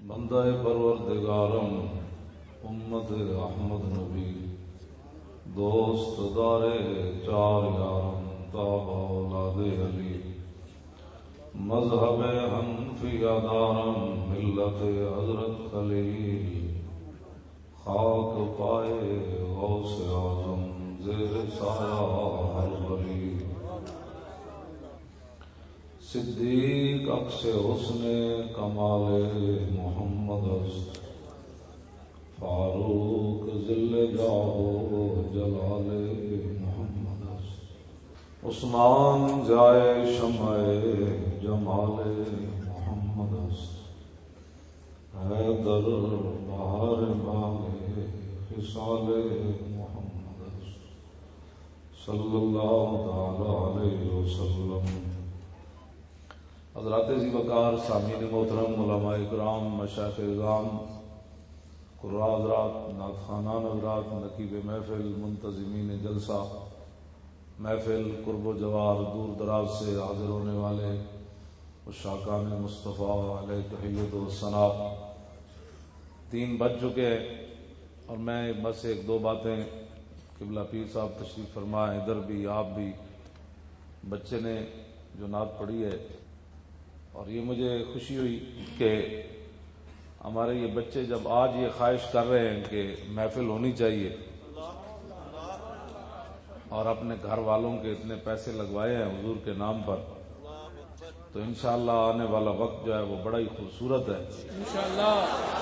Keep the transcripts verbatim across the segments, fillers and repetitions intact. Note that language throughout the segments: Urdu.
بندہ پروردگارم امت احمد نبی دوست دارے چار یارم تابع اولاد علی مذہب حنفیہ دارم ملت حضرت خلیل خاک پائے غوث اعظم زیر سایہ ہر ولی صدیق عکس حسن کمال محمد است فاروق ذل جاہ جلال محمد است عثمان جائے شمع جمال محمد است حیدر بہار باغ خصال محمد است صلی اللہ تعالی علیہ وسلم۔ حضرات ذی وقار سامعین محترم، علماء اکرام، مشائخ اعظام، قراء حضرات، نعت خوانان حضرات، نقیب محفل، منتظمین جلسہ محفل، قرب و جوار، دور دراز سے حاضر ہونے والے عشاقان مصطفیٰ علیہ تحیت و ثنا، تین بج چکے ہیں اور میں بس ایک دو باتیں، قبلہ پیر صاحب تشریف فرمائے، ادھر بھی آپ بھی، بچے نے جو نعت پڑھی ہے اور یہ مجھے خوشی ہوئی کہ ہمارے یہ بچے جب آج یہ خواہش کر رہے ہیں کہ محفل ہونی چاہیے اور اپنے گھر والوں کے اتنے پیسے لگوائے ہیں حضور کے نام پر، تو انشاءاللہ آنے والا وقت جو ہے وہ بڑا ہی خوبصورت ہے انشاءاللہ۔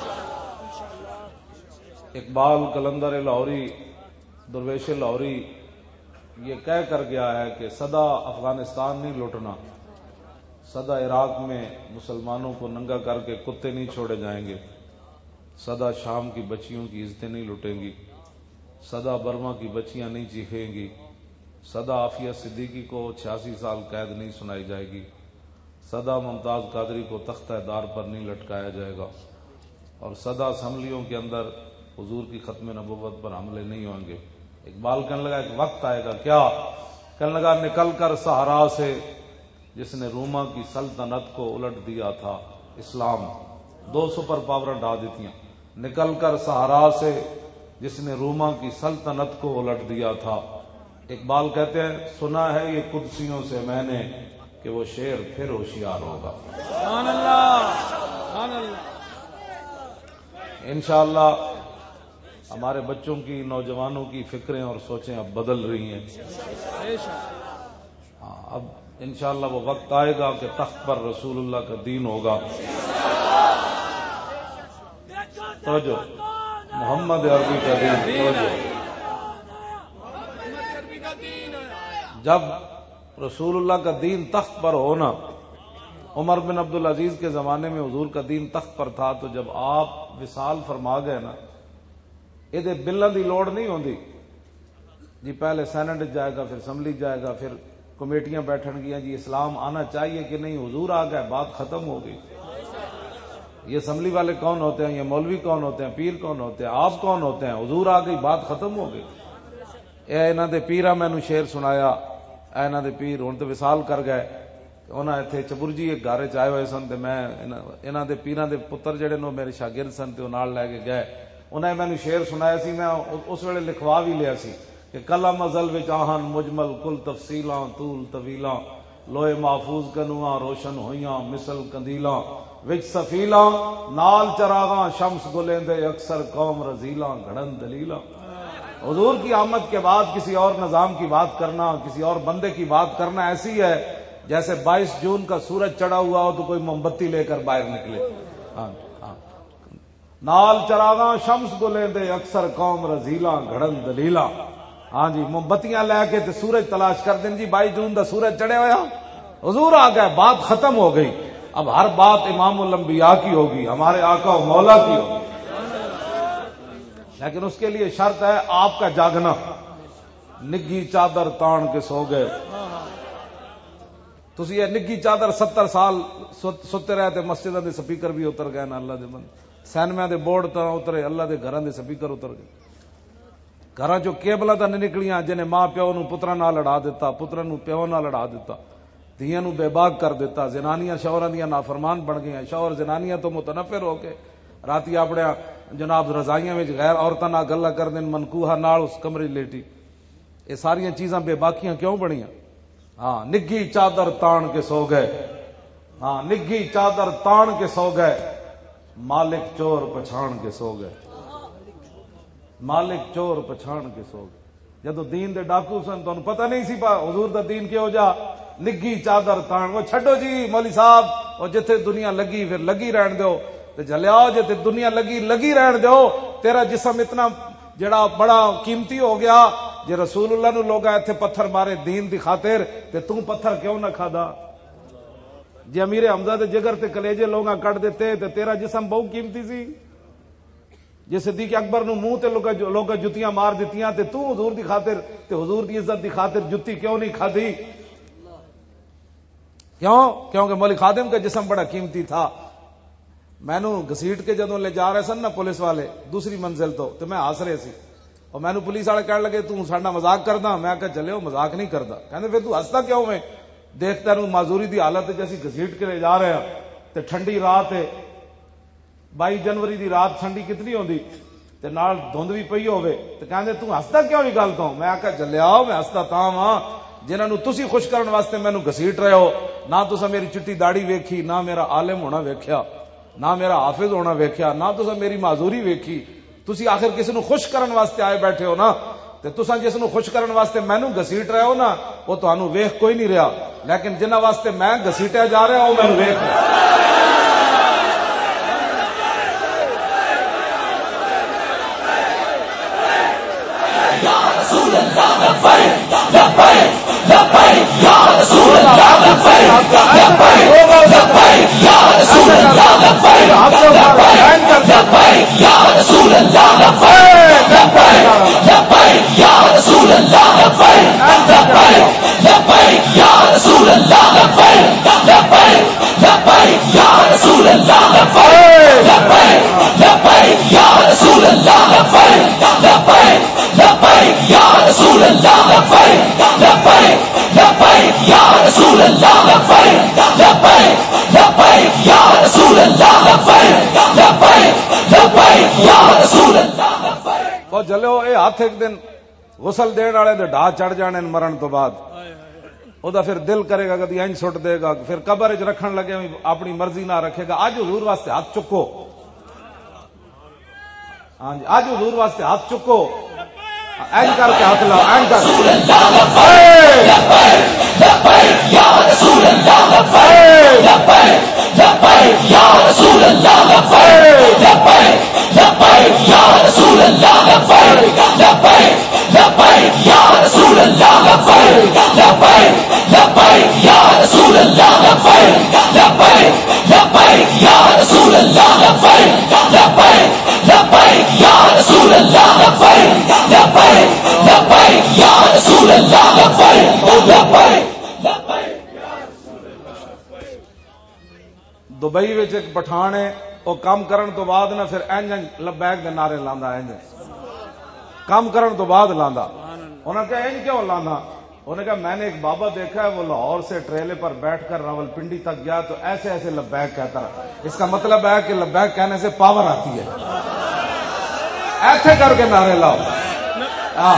اقبال قلندر لاہوری، درویش لاہوری یہ کہہ کر گیا ہے کہ سدا افغانستان نہیں لوٹنا، سدا عراق میں مسلمانوں کو ننگا کر کے کتے نہیں چھوڑے جائیں گے، سدا شام کی بچیوں کی عزتیں نہیں لٹیں گی، سدا برما کی بچیاں نہیں چیخیں گی، سدا عافیہ صدیقی کو چھیاسی سال قید نہیں سنائی جائے گی، سدا ممتاز قادری کو تختہ دار پر نہیں لٹکایا جائے گا، اور سدا اسمبلیوں کے اندر حضور کی ختم نبوت پر حملے نہیں ہوں گے۔ اقبال کہنے لگا ایک وقت آئے گا، کیا؟ کہنے لگا نکل کر صحرا سے جس نے روما کی سلطنت کو الٹ دیا تھا اسلام، دو سپر پاور ڈا دیتی ہیں، نکل کر صحرا سے جس نے روما کی سلطنت کو الٹ دیا تھا۔ اقبال کہتے ہیں سنا ہے یہ قدسیوں سے میں نے کہ وہ شیر پھر ہوشیار ہوگا۔ سبحان اللہ، سبحان اللہ۔ انشاءاللہ ہمارے بچوں کی، نوجوانوں کی فکریں اور سوچیں اب بدل رہی ہیں، ہاں اب انشاءاللہ وہ وقت آئے گا کہ تخت پر رسول اللہ کا دین ہوگا۔ توجہ، محمد عربی کا دین، توجہ۔ جب رسول اللہ کا دین تخت پر ہونا، عمر بن عبدالعزیز کے زمانے میں حضور کا دین تخت پر تھا، تو جب آپ وصال فرما گئے نا، یہ بلوں کی لوڑ نہیں ہوندی جی، پہلے سینٹ جائے گا، پھر اسمبلی جائے گا، پھر کمیٹیاں بیٹھن گیا جی اسلام آنا چاہیے کہ نہیں، حضور آ گئے، بات ختم ہو گئی۔ یہ اسمبلی والے کون ہوتے ہیں، یہ مولوی کون ہوتے ہیں، پیر کون ہوتے ہیں، آپ کون ہوتے ہیں، حضور آ گئی، بات ختم ہو گئی۔ اے انہاں دے پیرا مینوں شعر سنایا، اے انہاں دے پیر ہن تے وصال کر گئے، انہاں ایتھے چبرجی ایک گھر چ آئے ہوئے سن، تے میں انہاں دے پیراں دے پتر جڑے نو میرے شاگرد سن تے او نال لے کے گئے، انہاں مینوں شعر سنایا سی، میں اس ویلے لکھوا بھی لیا سی کہ کلم ازل وچ آہن مجمل کل تفصیلاں طول طویلاں، لوہے محفوظ کنواں روشن ہویاں مثل کندیلاں، وچ سفیلاں نال چراغاں شمس گلیندے اکثر قوم رزیلاں گھڑن دلیلاں۔ حضور کی آمد کے بعد کسی اور نظام کی بات کرنا، کسی اور بندے کی بات کرنا ایسی ہے جیسے بائیس جون کا سورج چڑھا ہوا ہو تو کوئی موم بتی لے کر باہر نکلے، ہاں ہاں، نال چراغاں شمس گلیندے اکثر قوم رزیلاں گھڑن دلیلاں، ہاں جی موم بتیاں لے کے تے سورج تلاش کر دیں جی، بائیس جون دا سورج چڑھے ہوا، حضور آ گئے، بات ختم ہو گئی۔ اب ہر بات امام الانبیاء کی ہوگی، ہمارے آقا و مولا کی ہوگی، لیکن اس کے لیے شرط ہے آپ کا جاگنا۔ نگی چادر تان کے سو گئے، تسی یہ نگی چادر ستر سال ستے رہے تے مسجداں دے سپیکر بھی اتر گئے نا، اللہ دے بندے، سینمے دے بورڈ تا اترے، اللہ دے گھراں دے سپیکر اتر گئے، گھراں چوں کیبلاں تا نہیں نکلیاں، جنہیں ماں پیو نو پتراں نال لڑا دیتا، پتراں نو پیو نال لڑا دیتا، دھیاں نو بے باک کر دیتا، زنانیاں شوہراں دیاں نافرمان بن گئیاں، شوہر زنانیاں تو متنفر ہو کے راتی اپنے جناب رضائیاں وچ غیر عورتاں نال گلاں کردے منکوہا نال اس کمرے لیٹی. یہ ساریاں چیزاں بے باکیاں کیوں بنیاں؟ ہاں نگھی چادر تان کے سو گئے، ہاں نگھی چادر تان کے سو گئے، مالک چور پچھان کے سو گئے، مالک چور پچھان کے سو گئے. جدو دین دے ڈاکو سن تو پتہ نہیں سی پا حضور دا دین کیوں جا نگھی چادر تان. وہ چھڈو جی مولوی صاحب، اور جتھے دنیا لگی پھر لگی رہن دیو تے جلیاؤ، جتھے دنیا لگی لگی رہن دیو. تیرا جسم اتنا جڑا بڑا قیمتی ہو گیا، جے رسول اللہ نو لوگا ایتھے پتھر مارے دین دی خاطر تے تو پتھر کیوں نہ کھادا؟ جے امیر حمزہ دے جگر تے کلیجے لوگا کٹ دیتے تے تیرا جسم بہت قیمتی سی. جے صدیق اکبر نو منہ تے لوگا لوگا جتیاں مار دتیاں تے تو حضور دی خاطر تے حضور دی عزت دی خاطر جتی کیوں نہیں کھادی؟ کیوں؟ کیونکہ مولی خادم کا جسم بڑا قیمتی تھا. میں نو گھسیٹ کے جدوں لے جا رہے سن نا پولیس والے دوسری منزل تو تے میں ہس رہے سی، اور میں نو پولیس والے کہنے لگے تو ساڈا مذاق کردا. میں کہا چلے مذاق نہیں کردا. کہندے پھر تو ہسدا کیوں میں؟ دیکھتا نو معذوری دی حالت تے اسی گھسیٹ کے لے جا رہے ہیں تے ٹھنڈی رات ہے، بائی جنوری دی رات ٹھنڈی کتنی ہوندی تے نال دھند بھی پئی ہوے تے کہندے تو ہسدا کیوں نہیں گل تو؟ میں کہا چلیا میں ہسدا تاں واں جنہاں نو تسی خوش کرن واسطے مینوں گھسیٹ رہے ہو. نہ تساں میری چٹی داڑھی ویکھی، نہ میرا عالم ہونا ویکھیا، نہ میرا حافظ ہونا ویکھیا، نہ تساں میری معذوری ویکھی. تسی آخر کسی نو خوش کرن واسطے آئے بیٹھے ہو نا، تے تساں جس نو خوش کرن واسطے مینوں گھسیٹ رہے ہو نا وہ تانوں ویکھ کوئی نہیں رہا، لیکن جنہاں واسطے میں گھسیٹیا جا رہا وہ مینوں ویکھ رہا. چلو یہ ہاتھ ایک دن غسل دین والے دے ڈھا چڑھ جانے مرن تو بعد او دا پھر دل کرے گا کدی انج سٹ دے گا، پھر قبر وچ رکھن لگے اپنی مرضی نہ رکھے گا. اج حضور واسطے ہاتھ چکو، ہاں جی اج حضور واسطے ہاتھ چکو، این کر کے ہاتھ لاؤ، این کر دبئی وچ ایک پٹھان ہے، وہ کام کرن تو بعد نہ پھر اینج لبیک دے نعرے لاندا، اینج کام کرن تو بعد لاندا. انہوں نے کہا اینج کیوں لاندا؟ انہوں نے کہا میں نے ایک بابا دیکھا ہے وہ لاہور سے ٹریلے پر بیٹھ کر راول پنڈی تک گیا تو ایسے ایسے لبیک کہتا رہا. اس کا مطلب ہے کہ لبیک کہنے سے پاور آتی ہے. ایسے کر کے نعرے لاؤ. ہاں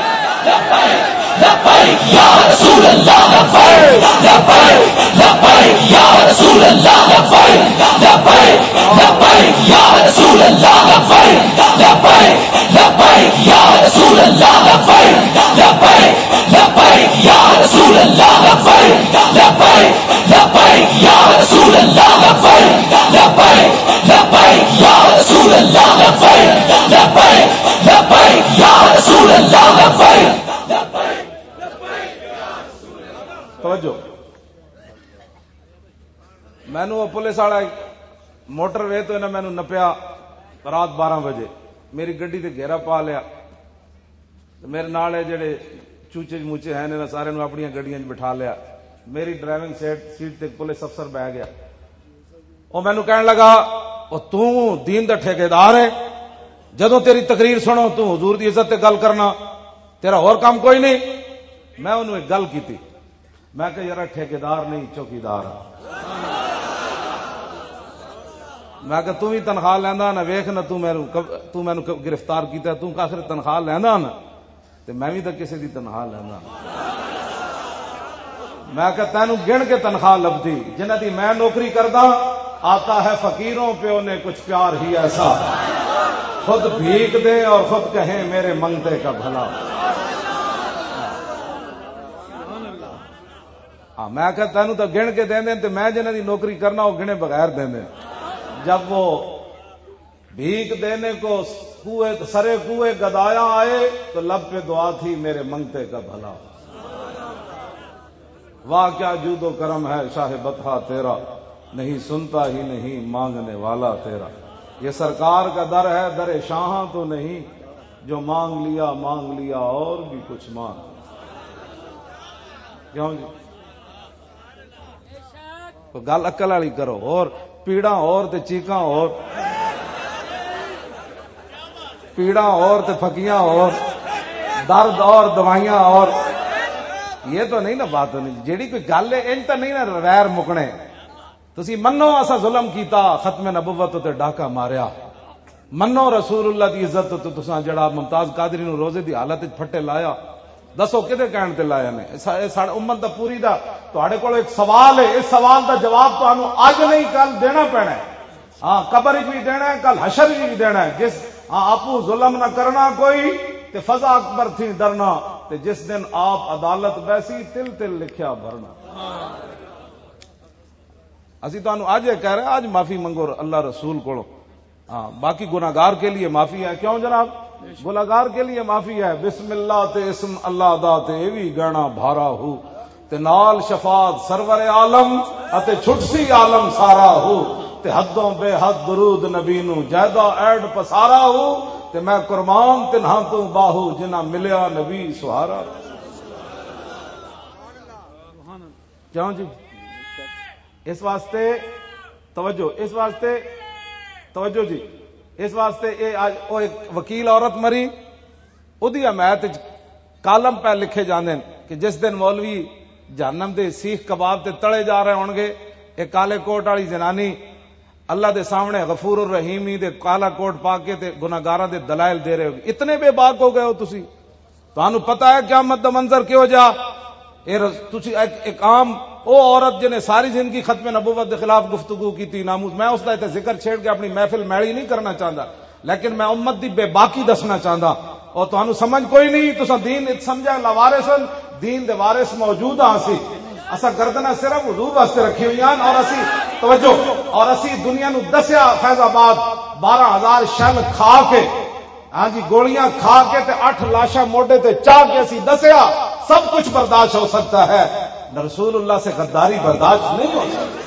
لبیک یا رسول اللہ، لبیک لبیک لبیک یا رسول اللہ، لبیک لبیک لبیک یا رسول اللہ، لبیک لبیک لبیک یا رسول اللہ، لبیک لبیک لبیک یا رسول اللہ، لبیک لبیک لبیک یا رسول اللہ، لبیک لبیک لبیک یا رسول اللہ، لبیک لبیک لبیک یا رسول اللہ، لبیک. توجہ، مینو پولیس والا موٹر وے تو انہیں مینو نپیا رات بارہ بجے، میری گڈی تے گھیرا پا لیا. میرے نال جڑے چوچے موچے ہیں نے سارے نو اپنی گڈیاں بٹھا لیا. میری ڈرائیونگ سیٹ سیٹ تے پولیس افسر بہ گیا. وہ مینو کہنے لگا وہ تو دین دا ٹھیکیدار ہے، جدوں تیری تقریر سنو تو حضور دی عزت تے گل کرنا، تیرا اور کام کوئی نہیں. میں انہوں ایک گل کیتی، میں کہ یار ٹھیکیدار نہیں چوکیدار ہاں. میں کہ تم ہی تنخواہ لینا نہ ویخ نہ تو مینو گرفتار کیتا تو آخر تنخواہ لینا نا تے میں بھی تو کسی دی تنخواہ لینا. میں کہ تینوں گن کے تنخواہ لبتی جنہ دی میں نوکری کردا آتا ہے فقیروں پہ انہیں کچھ پیار ہی ایسا خود بھیک دے اور خود کہیں میرے منگتے کا بھلا. ہاں میں کہ تینوں تو گن کے دیں دیں تو میں جنہ دی نوکری کرنا وہ گنے بغیر دیں دیں. جب وہ بھیک دینے کو کوئے سرے کوئے گدایا آئے تو لب پہ دعا تھی میرے منگتے کا بھلا. واہ کیا جود و کرم ہے شاہ بطحا تیرا نہیں سنتا ہی نہیں مانگنے والا تیرا. یہ سرکار کا در ہے در شاہاں تو نہیں جو مانگ لیا مانگ لیا اور بھی کچھ مانگ. کیوں جی گل عقل والی کرو. اور پیڑا اور تے چیکاں اور پیڑا اور تے پھکیاں اور درد اور دوائیاں اور یہ تو نہیں نا بات ہونی. جیڑی کوئی گل ہے ان تو نہیں نا ویر مکنے. تسی منو اسا ظلم کیتا ختم نبوت تے ڈاکا ماریا منو رسول اللہ دی عزت تے تساں جڑا ممتاز قادری نو روزے دی حالت وچ پھٹے لایا. دسو کدے کہن تے لایا نے ساڈے امت دا پوری دا تہاڈے کول ایک سوال ہے. اس سوال دا جواب تانوں اج نہیں کل دینا پینا ہے. ہاں قبر وچ بھی دینا ہے کل حشر وچ بھی دینا ہے. جس ہاں آپو ظلم نہ کرنا کوئی تے فضا اکبر تھی ڈرنا تے جس دن آپ عدالت بیسی تل تل لکھیا بھرنا. اسی تانوں اج کہہ رہے ہیں اج معافی منگو اللہ رسول کو. ہاں باقی گناہگار کے لیے معافی ہے. کیوں جناب گناہگار کے لیے معافی ہے. بسم اللہ تے اسم اللہ دا تے ایوی گہنا بھارا ہو تے نال شفاعت سرور عالم اتے چھٹسی عالم سارا ہو تے حدوں بے حد درود نبی نو جیدا ایڈ پسارا ہو تے میں قربان تنہاں تو باہو جنہ ملیا نبی سہارا. کیوں جی اس واسطے توجہ اس واسطے توجہ جی اس واسطے اے آج او ایک وکیل عورت مری ادی حمایت کالم پہ لکھے جاندے کہ جس دن مولوی جہنم دے سیخ کباب تے تڑے جا رہے ہون گے ایک کالے کوٹ والی جنانی اللہ دے سامنے غفور الرحیمی دے کالا کوٹ پا کے تے گناہگاراں دے دلائل دے رہے ہو. اتنے بے باک ہو گئے ہو تسی. تانوں پتہ ہے قیامت دا منظر کیوں جا اے تسی ایک, ایک عام او عورت جنے ساری زندگی ختم نبوت دے خلاف گفتگو کی تھی ناموس. میں اس دا تے ذکر چھیڑ کے اپنی محفل میڑی نہیں کرنا چاہتا لیکن میں امت دی بے باکی دسنا چاہتا. اور تانوں سمجھ کوئی نہیں تساں دین سمجھا لاوارثن دین دے وارث موجود ہاں سی. اسا گردنا صرف حضور واسطے رکھی ہوئی ہیں اور اسی توجہ اور اسی دنیا نو دسیا فیض آباد بارہ ہزار شل کھا کے ہاں جی گولیاں کھا کے تے اٹھ لاشاں موڈے تے چاہ کے اسی دسیا سب کچھ برداشت ہو سکتا ہے رسول اللہ سے غداری برداشت نہیں ہو سکتی.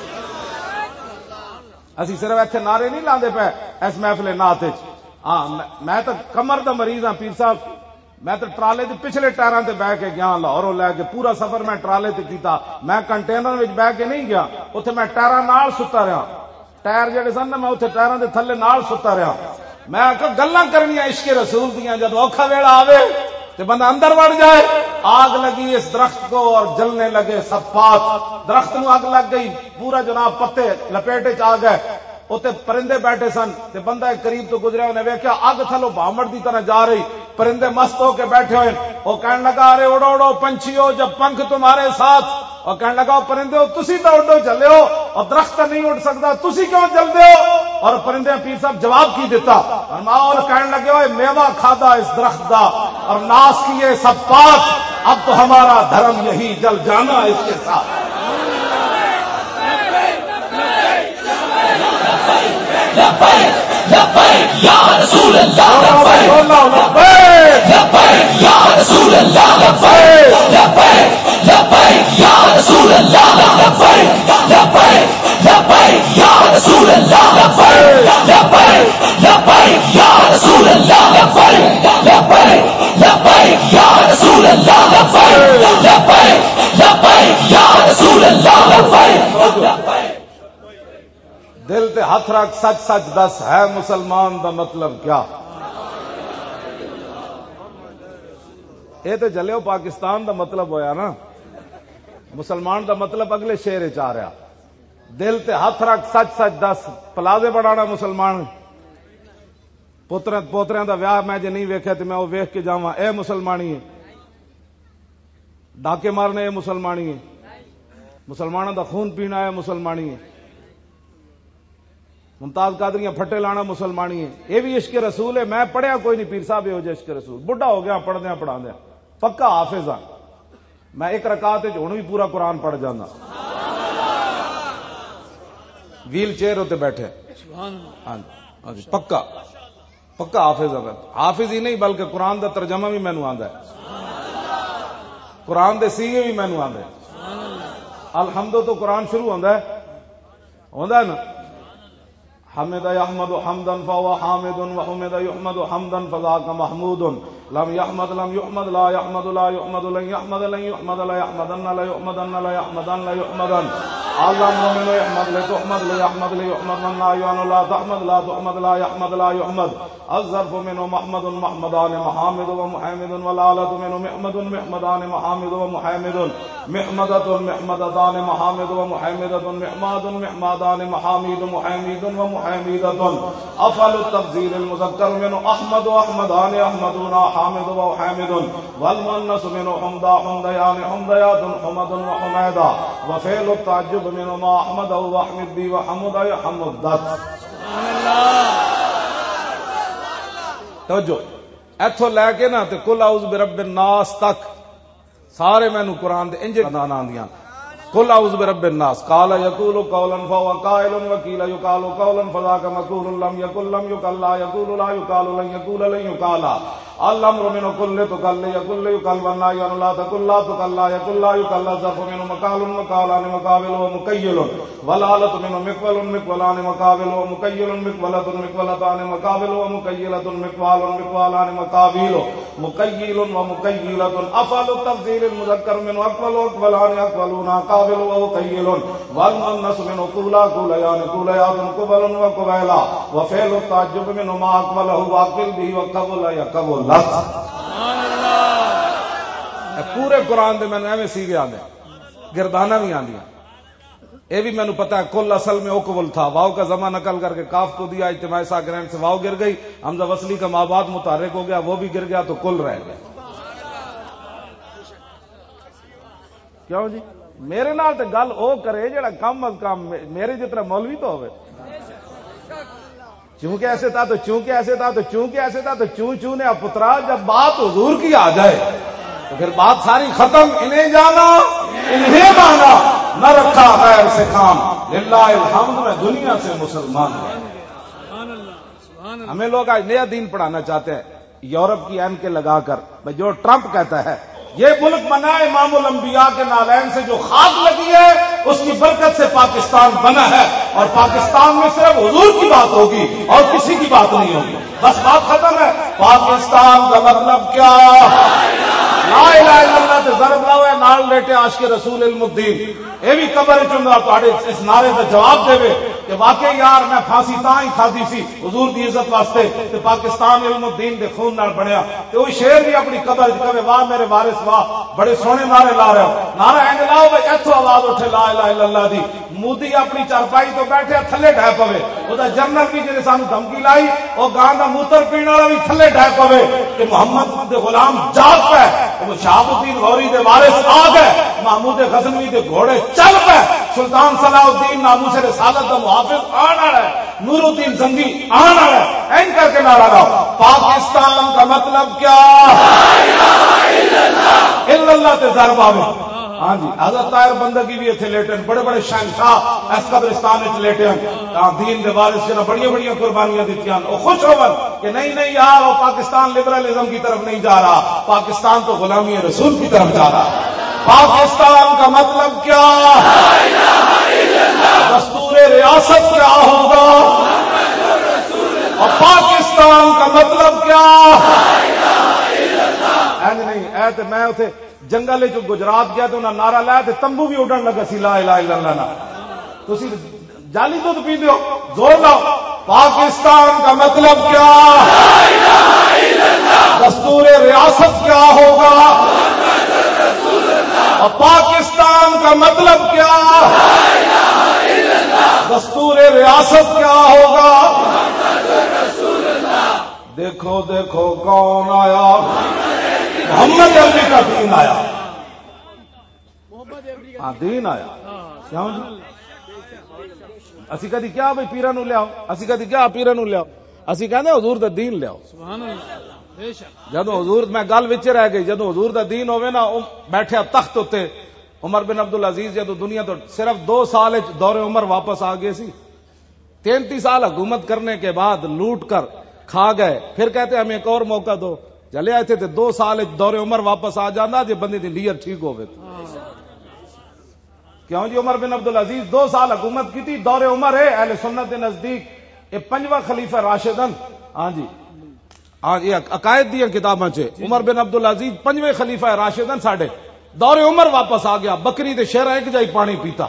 اسی صرف ایتھے نعرے نہیں لاندے پے اس محفل نعت وچ. ہاں میں تو کمر دا مریض ہاں پیر صاحب. میں تو ٹرالے دے پچھلے ٹائراں تے بہ کے گیا لاہوروں لے کے پورا سفر میں ٹرالے تے کیتا. میں کنٹینر وچ بہ کے نہیں گیا اوتھے میں ٹائراں نال ستا رہا. ٹائر جڑے سن میں اوتھے ٹائراں دے تھلے نال ستا رہا. میں آکھا گلاں کرنیاں عشق رسول دیاں جدوں اوکھا ویلا آوے تے بندہ اندر وڑ جائے. آگ لگی اس درخت کو اور جلنے لگے سب پات. درخت نو آگ لگ گئی پورا جناب پتے لپیٹے چ آ گئے. اتنے پرندے بیٹھے سن تے بندہ قریب تو گزریا انہیں ویکھیا اگ تھلو بامڑ دی طرح جا رہی. پرندے مست ہو کے بیٹھے ہوئے وہ کہنے لگا ارے اڑو اڑو پنچھیو جب پنکھ تمہارے ساتھ. اور کہنے لگا پرندے ہو تسی تو اڈو چلے ہو اور درخت نہیں اڑ سکتا تسی کیوں چلتے ہو. اور پرندے پیر صاحب جواب کی دیتا اور کہنے لگے ہوئے میوہ کھادا اس درخت دا اور ناس کیے سب پاک اب تو ہمارا دھرم یہی جل جانا اس کے ساتھ. لبیک لبیک یا رسول اللہ لبیک لبیک یا رسول اللہ لبیک لبیک لبیک یا رسول اللہ لبیک لبیک لبیک یا رسول اللہ لبیک لبیک لبیک یا رسول اللہ لبیک لبیک لبیک یا رسول اللہ لبیک لبیک لبیک یا رسول اللہ لبیک. دل تے ہاتھ رکھ سچ سچ دس ہے مسلمان دا مطلب کیا. اے تے جلیو پاکستان دا مطلب ہویا نا. مسلمان دا مطلب اگلے شعر چ آ رہا، دل تے ہاتھ رکھ سچ سچ دس، پلازے بنانا مسلمان، پوتر پوتریاں دا ویاہ میں جے نہیں ویکھیا تے میں وہ ویکھ کے جاواں، اے مسلمانی ہے، ڈاکے مارنے اے مسلمانی ہے، مسلمانوں دا خون پینا ہے مسلمانی ہے، ممتاز قادریاں پھٹے لانا مسلمانی ہے، یہ بھی عشق رسول ہے۔ میں پڑھیا کوئی نہیں پیر صاحب ہو جائے عشق رسول، بڑھا ہو گیا پڑھدیا پڑھاندیا، پکا حافظ ہاں، میں ایک رکعت ہن بھی پورا قرآن پڑھ جانا، ویل چیئر ہوتے بیٹھے، ہاں جی پکا پکا حافظ ہے، حافظ ہی نہیں بلکہ قرآن دا ترجمہ بھی مینوں آندا ہے، قرآن دے سیغے بھی مینوں آندے، الحمد تو قرآن شروع ہوندا ہے ہوندا ہے نا، حمد یحمد حمدا فهو حامد وحمد یحمد حمدا فذاك محمود، لم يحمد لم يحمد لا يحمد لا يحمد لن يحمد لن يحمد لا يحمدن لا يحمدن لا يحمدن لا يحمدن، علم من يحمد لتحمد ليحمد ليحمد من لا يعن لا تحمد لا تحمد لا يحمد لا يحمد، الظرف منه محمد محمدان محامد ومحامد، والآلة منه محمد محمدان محامد ومحامد، محمدة محمدتان محامد ومحامدة، محماد محمدان محامد محامد ومحامدة، أفعل التفضيل المذكر منه أحمد وأحمدان أحمدون حامد وحامد، والمؤنث منه حمدا حمديان حمديات حمد وحميدا، وفعل التعجب منه ما أحمد وأحمد بي وحمد يحمدت۔ توجہ ایتھوں لے کے نا تے کل اعوذ برب الناس تک سارے مینوں قرآن دے انج نانا آندیاں، قل اعوذ برب الناس، قال يقول قولا فهو قائل، وقيل يقال قولا فذاك مقول، لم يقل لم يقل لا يقول لا يقال لن يقول لن يقال، الامر من كل تقل يقول يقال والنهي عن لا تقل لا تقل لا يقول لا يقال، الظرف من مقال مقالان مقابل ومكيل، والآلة من مقبل مقبلان مقابل ومكيل، مقبلة مقبلتان مقابل ومكيلة مقبال مقبالان مقابل، مكيل ومكيلة، أفعل التفضيل المذكر من أقبل وأقبلان أقبلون قابل ومكيل، والمؤنث من قولا قوليان قوليات قبل وقبيلا، وفعل التعجب من ما أقبله وأقبل به وقبل يقبل۔ پورے قرآن دے میں ایویں سیگے آندے گردانہ بھی آندیاں، اے بھی مینوں پتہ ہے کل اصل میں اوکول تھا، واو کا زمہ نقل کر کے کاف کو دیا، اجتماعی ساکنین سے واو گر گئی، حمزہ وصلی کا ما بعد متحرک ہو گیا، وہ بھی گر گیا تو کل رہ گیا۔ کیوں جی میرے نال تے گل او کرے جڑا کم از کم میرے جتنا مولوی تو ہوئے، چونکہ ایسے تھا تو چونکہ ایسے تھا تو چونکہ ایسے تھا تو چوں چوں نے پترا، جب بات حضور کی آ جائے تو پھر بات ساری ختم، انہیں جانا انہیں مانا، نہ رکھا غیر سے کام، للہ الحمد میں دنیا سے مسلمان ہے۔ ہمیں لوگ آج نیا دین پڑھانا چاہتے ہیں یورپ کی این کے لگا کر، جو ٹرمپ کہتا ہے یہ ملک بنا امام الانبیاء کے نالین سے جو خاک لگی ہے اس کی برکت سے پاکستان بنا ہے، اور پاکستان میں صرف حضور کی بات ہوگی اور کسی کی بات نہیں ہوگی، بس بات ختم ہے۔ پاکستان کا مطلب کیا؟ لا الہ الا اللہ تے ضرب لاؤ ہے نال لیٹے عاشق رسول علم الدین، اے بھی قبر چندا تہاڈے اس نعرے دا جواب دے کہ واقعی یار میں پھانسی تاں ہی کھادی سی حضور دی عزت واسطے تے پاکستان علم الدین دے خون نال بنیا، تے وہ شیر بھی اپنی قبر وچ کہے واہ میرے وارث واہ بڑے سونے نعرے لا رہے ہو، نعرہ اینج لاؤ بھائی ایتھوں آواز اٹھے لا الہ الا اللہ دی، مودی اپنی چارپائی تو بیٹھے تھلے ڈھہ پوے، او دا جنرل بھی جے سانو دھمکی لائی او گاں دا موتر پین والا بھی تھلے ڈھہ پوے کہ محمد دے غلام جاگ پے، وہ شہاب الدین غوری دے وارث آ گئے، محمود غزنوی دے گھوڑے چل پے، سلطان صلاح الدین ناموس رسالت دا محافظ آن والا ہے، نور الدین زنگی آن والا ہے، این کر کے نعرہ لاؤ پاکستان کا مطلب کیا؟ الا اللہ تے ضرب آوے۔ ہاں جی حضرت طاہر بندگی بھی اتنے لیٹے بڑے بڑے شہنشاہ اس قبرستان وچ لیٹے ہیں، دین دے وارث جنہاں بڑی بڑی قربانیاں دتیاں، وہ خوش ہون کہ نہیں نہیں یار وہ پاکستان لبرلزم کی طرف نہیں جا رہا، پاکستان تو غلامی رسول کی طرف جا رہا۔ پاکستان کا مطلب کیا؟ دستور ریاست کیا ہوگا؟ اور پاکستان کا مطلب کیا؟ نہیں اے تے میں اتنے جنگل چ گجرات گیا تو انہیں نعرہ لایا تے تمبو بھی اڈن لگا سی لا الہ الا اللہ، تسی جعلی دودھ پیندے ہو، زور لاؤ پاکستان کا مطلب کیا؟ دستور ریاست کیا ہوگا؟ اور پاکستان کا مطلب کیا؟ دستور ریاست کیا ہوگا؟ دیکھو دیکھو کون آیا؟ محمد عربی کا دین آیا. ہاں دین آیا. کیوں جی اسی کدی کیا بھائی پیران نو لیاؤ، اسی کدی کیا پیران نو لیاؤ، اسی کہنے حضور دا دین لیاؤ. جدو حضور میں گل وچ رہ گئی، جدو حضور دا دین ہوئے نا بیٹھے تخت ہوتے عمر بن عبد العزیز جدو دنیا تو صرف دو سال دور عمر واپس آ گئے سی، تینتیس سال حکومت کرنے کے بعد لوٹ کر کھا گئے، پھر کہتے ہمیں ایک اور موقع دو. چلے آئے تھے دو سال دور عمر واپس آ جانا جی بندے دی نیت ٹھیک ہوئے. کیوں جی عمر بن عبد العزیز دو سال حکومت کی تھی، دور عمر ہے اہل سنت کے نزدیک یہ پنجواں خلیفہ راشدن. ہاں جی ہاں یہ عقائد دی کتاباں چ عمر بن عبد العزیز پنجویں خلیفہ راشدن ساڈے دور عمر واپس آ گیا، بکری دے شیر ایک جائی پانی پیتا.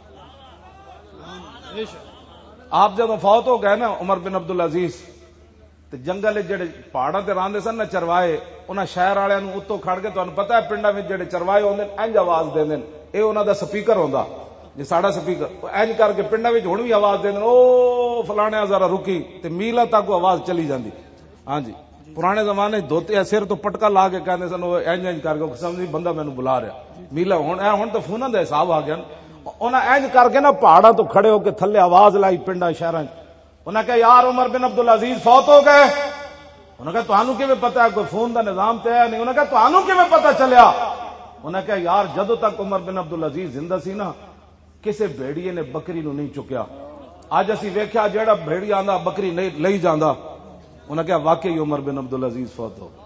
آپ جب فوت ہو گئے نا عمر بن عبد العزیز تے جنگل جڑے پہاڑاں تے راندے سن نا چروائے، انہاں شہر والےاں نوں اتوں کھڑ کے تانوں پتہ ہے پنڈاں وچ جڑے چروائے ہوندے انج آواز دیندے اے انہاں دا سپیکر ہوندا جی ساڈا سپیکر انج کر کے پنڈاں وچ ہن وی آواز دیندے او فلانے ذرا رکی تے میلاں تک آواز چلی جاندی. ہاں جی پرانے زمانے دھوتے سر تو پٹکا لا کے کہندے سن او انج انج کر کے سمجھی بندہ مینوں بلا رہا میلا. ہن اے ہن تے فوناں دا حساب آ گیا. انہاں انج کر کے نا پہاڑاں تو کھڑے ہو کے تھلے آواز لائی پنڈاں شہراں. انہاں کہا یار عمر بن عبد العزیز فوت ہو گئے. انہوں نے کہا تانوں کیویں پتہ ہے؟ کوئی فون دا نظام تے ہے نہیں. انہوں نے کہا تانوں کیویں پتہ چلیا؟ انہوں نے کہا یار جدوں تک عمر بن عبد العزیز زندہ سی نا کسے بھیڑیے نے بکری نو نہیں چکیا. اج اسی ویکھیا جیڑا بھیڑی آندا بکری نہیں لئی جاندا. انہوں نے کہا واقعی عمر بن عبد العزیز فوت ہو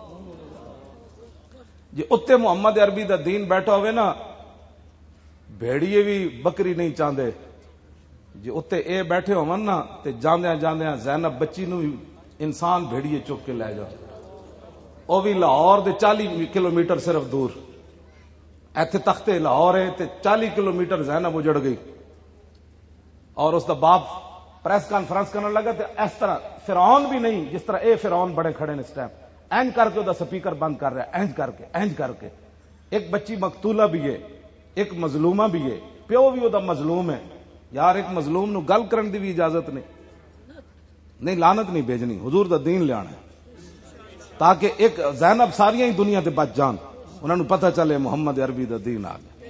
جی. اتنے محمد عربی دا دین بیٹھا ہوئے نا بھیڑیے بھی بکری نہیں چاہتے جی. اتنے اے بیٹھے ہون نا تے جاندیاں جاندیاں زینب بچی نو بھی انسان بھیڑیے چک کے لے جا. وہ بھی لاہور دے چالی کلو میٹر صرف دور. ایتھے تختے لاہور ہے تے چالی کلو میٹر زینب اجڑ گئی. اور اس دا باپ پریس کانفرنس کرنے لگا تے اس طرح فرعون بھی نہیں جس طرح اے فرعون بڑے کھڑے نے اس ٹائم اینج کر کے دا سپیکر بند کر رہا ہے اینج کر کے اینج کر کے. ایک بچی مقتولہ بھی ہے ایک مظلومہ بھی ہے پیو بھی وہ دا مظلوم ہے. یار ایک مظلوم نو گل کرن دی بھی اجازت نہیں نہیں لعنت نہیں بھیجنی. حضور دا دین لے آنا تاکہ ایک زینب ساریاں ہی دنیا تے بچ جان. انہاں نو پتہ چلے محمد عربی دا دین آ گیا.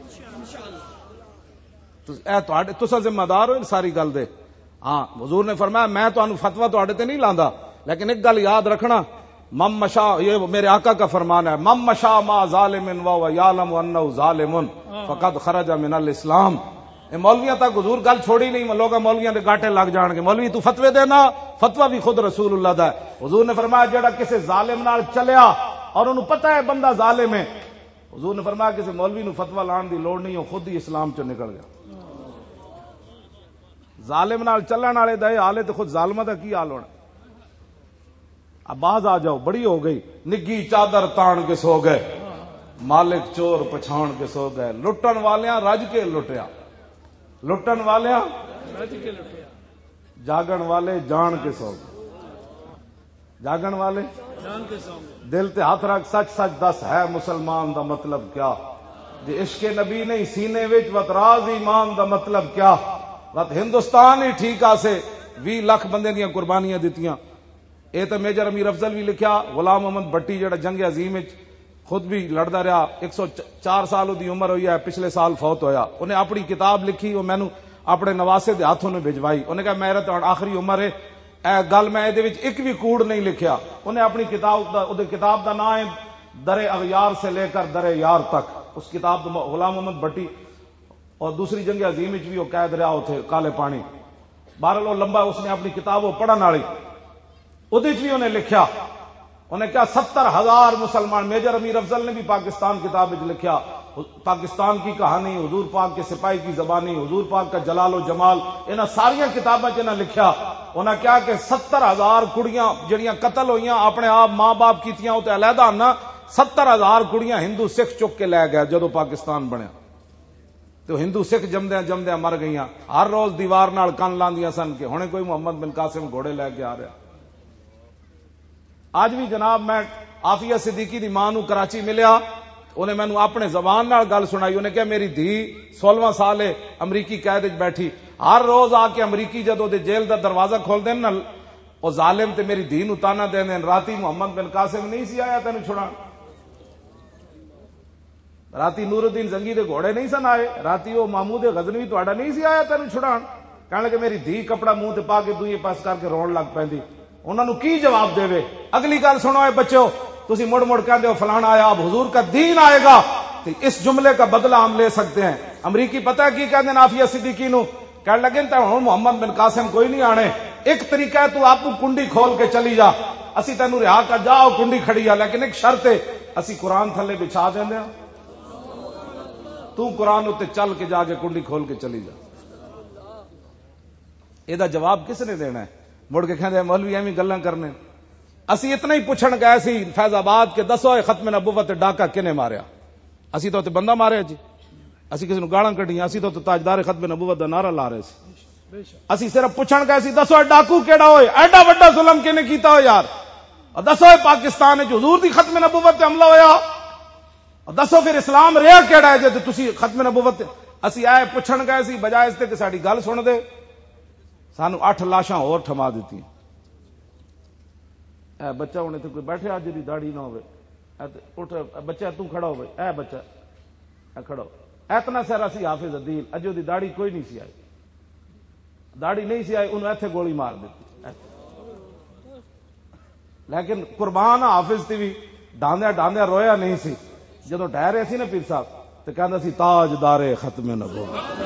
تو اے تواڈے تساں ذمہ دار ہو ساری گل دے. ہاں حضور نے فرمایا میں تانوں فتوی تواڈے تے نہیں لاندا لیکن ایک گل یاد رکھنا مم مشا یہ میرے آقا کا فرمان ہے مم مشا ما ظالم و یعلم انه ظالم فقد خرج من الاسلام. اے مولویاں تک حضور گل چھوڑی نہیں. لوگ مولویاں دے گاٹے لگ جان گے مولوی تو فتوی دینا فتوی بھی خود رسول اللہ دا ہے. حضور نے فرمایا جڑا کسی ظالم نال چلیا اور انہوں پتہ ہے بندہ ظالم ہے حضور نے فرمایا کسی مولوی نو فتوی لان دی لوڑ نہیں. وہ خود ہی اسلام چ نکل گیا. ظالم نال چلن والے دے حالے تے خود ظالمہ دا کی حال ہونا. اب باز آ جاؤ بڑی ہو گئی نگی چادر تان کے سو گئے مالک چور پچھان کے سو گئے. لٹن والیاں رج کے لٹیا لٹن والیاں رج کے لٹیا جاگن والے جان کے سو گئے جاگن والے جان کے سو گئے. دل تے ہاتھ رکھ سچ سچ دس ہے مسلمان دا مطلب کیا؟ جی عشق نبی نہیں سینے وچ وت راز ایمان دا مطلب کیا؟ وت ہندوستان ہی ٹھیک آسے بھی لاکھ بندے دیاں قربانیاں دتیاں. اے تو میجر امیر افضل بھی لکھیا غلام محمد بھٹی جڑا جنگ عظیم وچ خود بھی لڑدا رہا ایک سو چار سال دی عمر ہوئی ہے پچھلے سال فوت ہویا. انہیں اپنی کتاب لکھی وہ مینوں اپنے نواسے دے ہاتھوں نے بھجوائی. انہیں کہا میرا تو آخری عمر ہے اے گل میں دے وچ ایک بھی کوڑ نہیں لکھیا. انہیں اپنی کتاب دا او دے کتاب دا نام ہے در اغیار سے لے کر در یار تک. اس کتاب دا غلام محمد بھٹی اور دوسری جنگ عظیم وچ بھی وہ قید رہا ہوتے کالے پانی. بہرحال وہ لمبا اس نے اپنی کتاب وہ پڑھن والی ادھر بھی انہیں لکھیا. انہیں کیا ستر ہزار مسلمان میجر امیر افضل نے بھی پاکستان کتاب لکھیا پاکستان کی کہانی حضور پاک کے سپاہی کی زبانی حضور پاک کا جلال و جمال انہاں ساریاں کتاباں چ لکھیا. انہاں کیا کہ ستر ہزار کڑیاں جڑیاں قتل ہوئیاں اپنے آپ ماں باپ کیتیاں وہ تو علیحدہ نا ستر ہزار کڑیاں ہندو سکھ چک کے لے گئے جدو پاکستان بنیا. تو ہندو سکھ جمدیاں جمدیاں مر گئیاں. ہر روز دیوار نال کن لاندیاں سن کہ ہنے کوئی محمد بن قاسم گھوڑے لے کے آ رہا. آج بھی جناب میں عافیہ صدیقی دی ماں نو کراچی ملیا انہیں میں نے اپنے زبان نال گل سنائی. انہیں کہا میری دھی سولہواں سال ہے امریکی قید وچ بیٹھی, ہر روز آ کے امریکی جدو دے جیل دا دروازہ کھول دین نا او ظالم تے میری دھی نو تانا دین دین راتی محمد بن قاسم نہیں سی آیا تینوں چھڑان, راتی نور الدین زنگی دے گھوڑے نہیں سن آئے, راتی وہ محمود غزنوی تہاڈا نہیں سی آیا تینوں چھڑان. کہنے لگے میری دھی کپڑا منہ تے پا کے دوئے پاس کر کے رون لگ پیندی. انہاں نو کی جواب دے؟ اگلی گل سنو اے بچو, تسی مڑ مڑ کہندے ہو فلانا آیا, اب حضور کا دین آئے گا تو اس جملے کا بدلہ ہم لے سکتے ہیں. امریکی پتہ ہے کی کہندے نافیہ صدیقی نو؟ کہنے لگے تے ہن محمد بن قاسم کوئی نہیں آنے, ایک طریقہ ہے تو آپ کو کنڈی کھول کے چلی جا, اسی تینوں رہا کر جاؤ کنڈی کھڑی ہے, لیکن ایک شرط ہے اسی قرآن تھلے بچھا دیندے ہاں, تو قرآن تے چل کے جا کے کنڈی کھول کے چلی جا. یہ جواب کس نے دینا ہے؟ مڑ کے کہندے مولوی ایویں گلاں کرنے. اسی اتنا ہی پوچھن گئے سی فیض آباد کے دسو ختم نبوت ڈاکا کنے ماریا؟ اسی تو تے بندہ ماریا جی, اسی کسی نو گالاں کڈیاں, اسی تو تاجدار ختم نبوت دا نعرہ لا رہے سی. اسی صرف پوچھن گئے سی دسو ڈاکو کیڑا ہوئے, ایڈا بڑا ظلم کنے کیتا ہو یار, دسو پاکستان وچ حضور دی ختم نبوت تے حملہ ہویا, دسو پھر اسلام رہیا کیڑا ہے جے تسی ختم نبوت. اسی آئے پوچھن گئے سی بجائے اس تے کہ ساڈی گل سن دے, سانو اٹھ لاشاں اور تھما دیتی. اے بچہ ہونے تے کوئی بیٹھے اج دی داڑھی نہ ہوئے, اٹھ بچہ تو کھڑا ہو بھائی, اے بچہ اے کھڑا ہو, اتنا سارا سی حافظ عدیل, اجو دی داڑھی کوئی نہیں سی آئی, داڑھی نہیں سی آئی, انہوں ایتھے گولی مار دیتی. لیکن قربان حافظ تی بھی ڈاندیا ڈاندیا رویا نہیں سی. جدو ڈہ رہے سی نا پیر صاحب تو کہندا سی تاجدار ختم نبوت.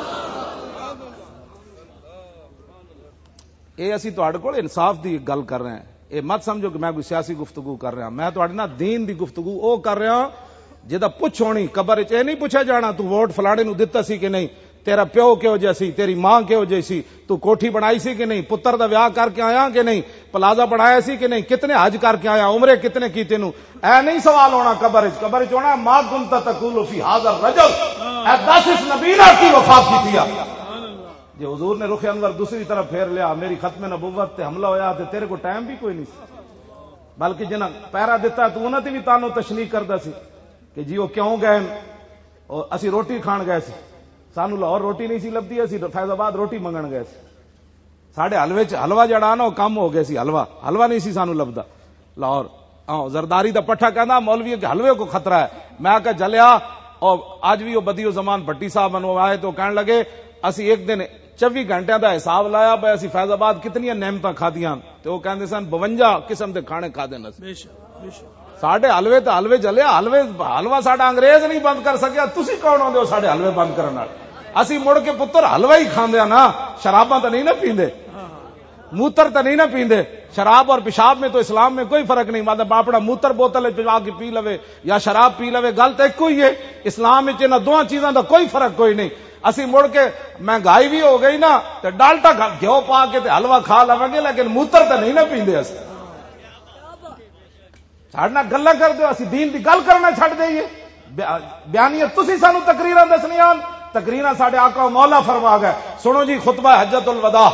اے اسی تہاڈے کول انصاف دی گل کر رہے ہیں, اے مت سمجھو کہ میں کوئی سیاسی گفتگو کر رہا, میں تہاڈے نال دین دی گفتگو او کر رہا جدا پوچھ ہونی. قبر وچ اے نہیں پوچھا جانا تو ووٹ فلانے نو دتا سی کہ نہیں, تیرا پیو کہو جا سی, تیری ماں کہو جی سی, تو کوٹھی بنائی سی کہ نہیں, پتر دا ویاہ کر کے آیا کہ نہیں, پلازا بنایا سی کہ نہیں, کتنے حج کر کے آیا, عمرے کتنے کیتے نو, اے نہیں سوال ہونا قبر وچ. قبر وچ ہونا ما کنت تقول فی ھذا الرجل, اے دس اس نبی نے کی وفات کی تھی. جی حضور نے رخ انور دوسری طرف پھیر لیا, میری ختم نبوت تے حملہ ہویا تے تیرے کو ٹائم بھی کوئی نہیں سی, بلکہ جنہاں پیرا دیتا تو انہاں تے بھی تانوں تشنیع کردا سی کہ جی وہ کیوں گئے, اور اسی روٹی کھان گئے سی, سانو لاہور روٹی نہیں سی لبدی, اسی فیض آباد روٹی منگن گئے سی, ساڈے حلوے چ حلوا جڑا نا وہ کم ہو گیا سی, حلوا حلوا نہیں سی سانو لبدا لاہور. ہاں زرداری دا پٹھا کہندا مولوی کے حلوے کو خطرہ ہے. میں کہا جلیا, اور اج بھی وہ بدیو زمان بھٹی صاحب انو آئے تو کہنے لگے اسی ایک دن چوبی گھنٹے دا حساب لایا بھائی اسی فیض آباد کتنی نعمتاں کھادیاں, تو وہ کہندے سن بونجا قسم دے کھانے کھادے نس. ساڈے حلوے تے حلوے جلیا, حلوے حلوا ساڈا انگریز نہیں بند کر سکیا, تسی کون ہوندے ہو ساڈے حلوے بند کرن والے؟ اسی مڑ کے پتر حلوا ہی کھاندے نا, شراباں تے نہیں نہ پیندے, موتر تے نہیں نہ پیندے. شراب اور پیشاب میں تو اسلام میں کوئی فرق نہیں, مطلب اپنا موتر بوتل پجا کے پی لوے یا شراب پی لوے, گل تے ایک ہی ہے. اسلام وچ انہاں دوواں چیزاں دا کوئی فرق کوئی نہیں. اسی مڑ کے مہنگائی بھی ہو گئی نا تے ڈالٹا گھیو پا کے تے حلوا کھا لواں گے, لیکن موتر تے نہیں نہ پیندے. اسی ساڈے نال گلاں کر دیو, اسی دین دی گل کرنا چھڈ دئیے. بیانیت تسی سانو تقریراں دسنیاں, تقریراں ساڈے آقا و مولا فرما گئے. سنو جی خطبہ حجۃ الوداع,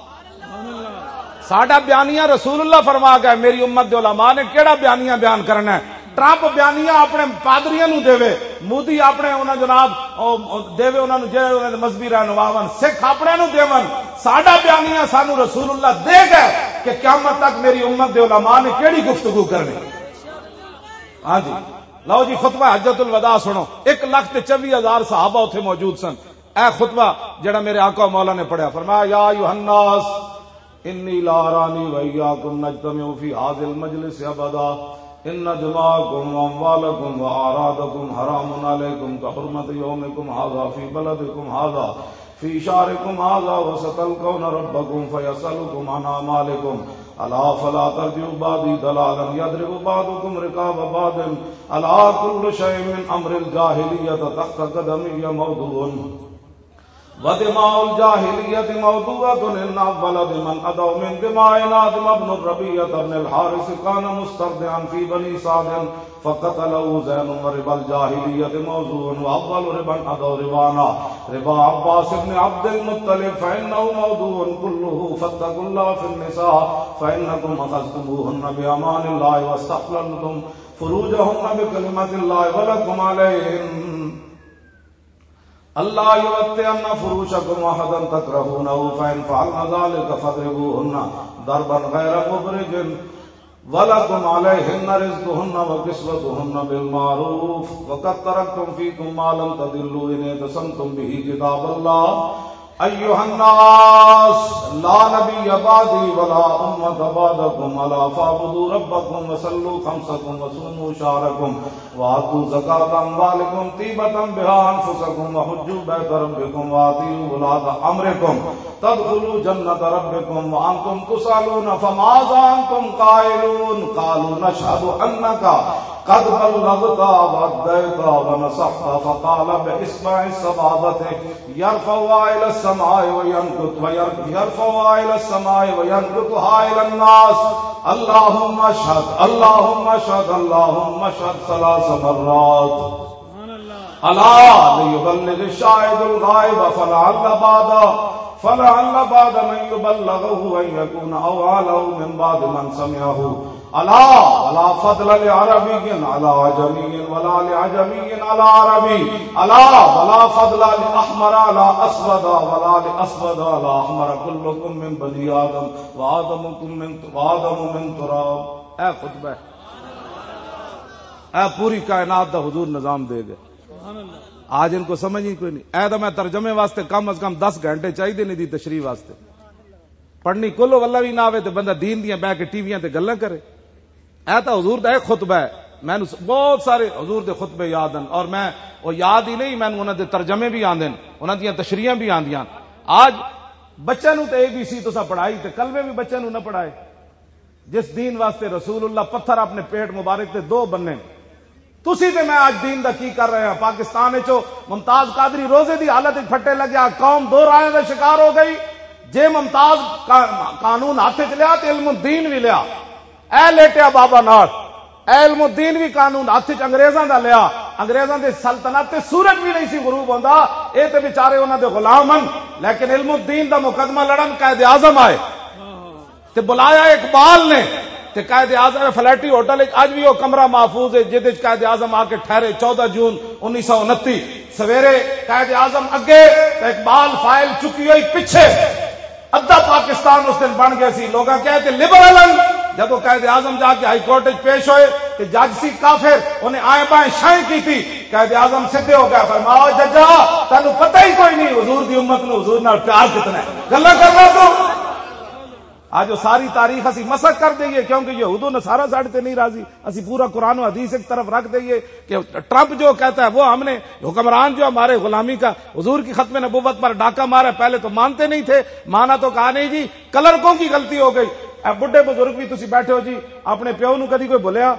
ساڈا بیانیہ رسول اللہ فرما گئے. میری امت دے علماء نے کیڑا بیانیہ بیان کرنا ہے؟ ٹرمپ بیانیہ اپنے پادریاں نو دے, مودی اپنے انہاں جناب دے انہاں نو جے انہاں دے مذہبی رہنماواں, سکھ اپنے نو دیون. ساڈا بیانیہ سانو رسول اللہ دے گئے کہ قیامت تک میری امت دے علماء نے کیڑی گفتگو کرنی. ہاں جی لو جی خطبہ حجۃ الوداع سنو. ایک لاکھ تے چوبی ہزار صحابہ اتنے موجود سن. اے خطبہ جڑا میرے آقا مولا نے پڑھیا, فرمایا یا ایھا الناس انی لا ارانی وایاکم نجتمع فی ھذا المجلس ابدا ان دماءکم واموالکم واعراضکم حرام علیکم کحرمت یومکم ھذا فی بلدکم ھذا فی شہرکم ھذا وستلقون ربکم فیسألکم عن اعمالکم الا فلا ترجعوا بعدی ضلالا یضرب بعضکم رقاب بعض الا کل شیء من امر الجاہلیۃ تحت قدمی موضوع ودماء الجاهلية موضوعة إن أول من أدوا من دماء آدم بن الربيعة بن الحارث كان مسترضعا في بني سعد فقتله زين وربا الجاهلية موضوع وأول ربا أدوا ربانا ربا عباس بن عبد المطلب فإنه موضوع كله فاتقوا الله في النساء فإنكم أخذتموهن بأمان الله واستحللتم فروجهن بكلمة الله ولكم عليهن اللہ یوتین فروشکم احدا تکرہونہ فإن فعلن ذلك فاضربوهن ضربا غیر مبرج ولکم علیہن رزقهن وکسوتهن بالمعروف وقد ترکتم فیکم ما لم تضلوا ان اعتصمتم به کتاب اللہ ایھا الناس لا نبی بعدی ولا امة بعدکم الا فاعبدوا ربکم وصلوا خمسکم وصوموا شہرکم وآتوا زکاة اموالکم طیبة بها انفسکم وحجوا بیت ربکم وآتوا ولاة امرکم تدخلوا جنة ربکم وانتم تسألون فماذا انتم قائلون قالوا نشهد انک قد بلغت وأديت ونصحت فقال بإصبع السبابة يرفعها إلى السماء وينكت ويرفعها إلى السماء وينكتها إلى الناس اللهم اشهد اللهم اشهد اللهم اشهد ثلاث مرات ألا ليبلغ الشاهد الغائب فلعل بعد فلعل بعد من يبلغه أن يكون أوعى من بعد من سمعه الا ولا فضل لعربي على عجمي ولا لعجمي على عربي الا ولا فضل لاحمر على اسود ولا لاسود على احمر كلكم من بني آدم وآدمكم من وآدم من تراب. اے خطبہ اے پوری کائنات دا حضور نظام دے گئے. آج ان کو سمجھ ہی کوئی نہیں. اے تو میں ترجمے واسطے کم از کم دس گھنٹے چاہیے نہیں دی تشریح واسطے. پڑھنی کلو واللہ بھی نہ آوے تو بندہ دین دیاں بہ کے ٹی ویاں تے گلاں کرے. اے تو حضور دا ایک خطبہ ہے. میں بہت سارے حضور دے خطبے یاد ہیں اور میں وہ یاد ہی نہیں، میں انہاں دے ترجمے بھی آندے ہیں، انہاں دیاں تشریحاں بھی آندیاں. آج بچے نو تے اے بی سی تساں پڑھائی تے کلمے بھی بچے نو نہ پڑھائے. جس دین واسطے رسول اللہ پتھر اپنے پیٹ مبارک تے دو بننے. تسی تے میں آج دین دا کی کر رہے ہیں. پاکستان وچ ممتاز قادری روزے دی حالت وچ پھٹے لگیا، قوم دو رائے دا شکار ہو گئی. جے ممتاز قانون ہاتھ وچ لیا تے علم الدین بھی لیا. اے لیٹیا بابا نال اے علم الدین بھی قانون ہاتھ وچ انگریزاں دا لیا. انگریزاں دے سلطنت تے سورج بھی نہیں سی غروب ہوندا. اے تے بیچارے انہاں دے غلام ہن، لیکن علم الدین دا مقدمہ لڑن قائد اعظم آئے تے بلایا اقبال نے تے قائد اعظم فلیٹی ہوٹل وچ اج بھی وہ کمرہ محفوظ ہے جہدے وچ قائد اعظم آ کے ٹھہرے چودہ جون انیس سو انتی. سویرے قائد اعظم اگے تے اقبال فائل چکی ہوئی پیچھے. ادھا پاکستان اس دن بن گیا سی. لوگ کہتے لبرل. جب قائد اعظم جا کے ہائی کورٹ پیش ہوئے کہ جج سی کافر، انہیں آئیں بائیں شائیں کی تھی. قائد اعظم سیدھے ہو گیا، فرمایا ججا تینوں پتہ ہی کوئی نہیں حضور دی امت نو حضور نال پیار کتنا ہے، گلا کرنا تو. آج وہ ساری تاریخ اسی مسخ کر دئیے کیونکہ یہود و نصارہ ساڈے تے نہیں راضی. اسی پورا قرآن و حدیث ایک طرف رکھ دئیے کہ ٹرمپ جو کہتا ہے وہ ہم نے حکمران جو ہمارے غلامی کا حضور کی ختم نبوت پر ڈاکہ مارا. پہلے تو مانتے نہیں تھے، مانا تو کہا نہیں جی کلرکوں کی غلطی ہو گئی. اے بڈھے بزرگ بھی تسی بیٹھے ہو جی، اپنے پیو نو کدی کوئی بولیا؟